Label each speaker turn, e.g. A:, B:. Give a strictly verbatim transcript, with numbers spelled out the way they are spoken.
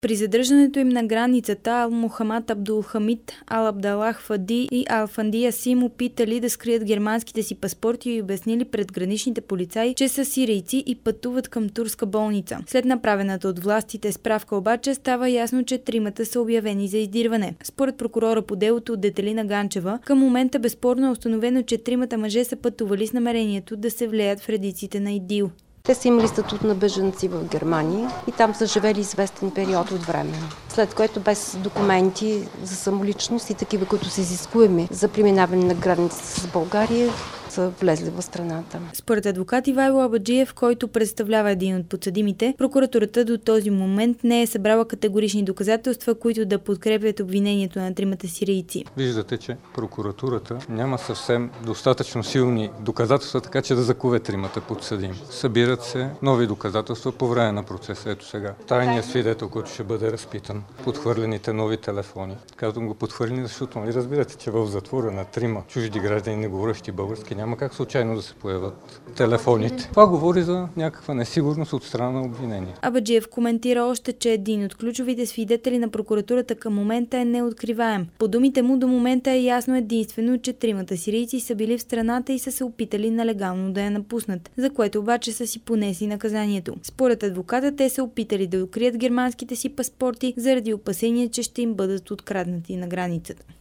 A: При задържането им на границата Ал Мохамад Абдул Хамид, Ал Абдалах Фади и Ал Фанди Асим опитали да скрият германските си паспорти и обяснили пред граничните полицаи, че са сирийци и пътуват към турска болница. След направената от властите справка обаче става ясно, че тримата са обявени за издирване. Според прокурора по делото Детелина Ганчева, към момента безспорно е установено, че тримата мъже са пътували с намерението да се влеят в редиците на ИДИЛ.
B: Те са имали статут на бежанци в Германия и там са живели известен период от време. След което без документи за самоличност и такива, които са изискуеми за преминаване на границата с България, са влезли в страната.
A: Според адвокат Ивайло Абаджиев, който представлява един от подсъдимите, прокуратурата до този момент не е събрала категорични доказателства, които да подкрепят обвинението на тримата сирийци.
C: Виждате, че прокуратурата няма съвсем достатъчно силни доказателства, така че да закове тримата подсъдими. Събират се нови доказателства по време на процеса. Ето сега. Тайният свидетел, който ще бъде разпитан, подхвърлените нови телефони. Казвам го подхвърлени, защото нали разбирате, че в затвора на трима чужди граждани, не говорещи български, няма как случайно да се появят телефоните. Това говори за някаква несигурност от страна на обвинение.
A: Абаджиев коментира още, че един от ключовите свидетели на прокуратурата към момента е неоткриваем. По думите му до момента е ясно единствено, че тримата сирийци са били в страната и са се опитали нелегално да я напуснат, за което обаче са си понесли наказанието. Според адвоката те са опитали да укрият германските си паспорти заради опасение, че ще им бъдат откраднати на границата.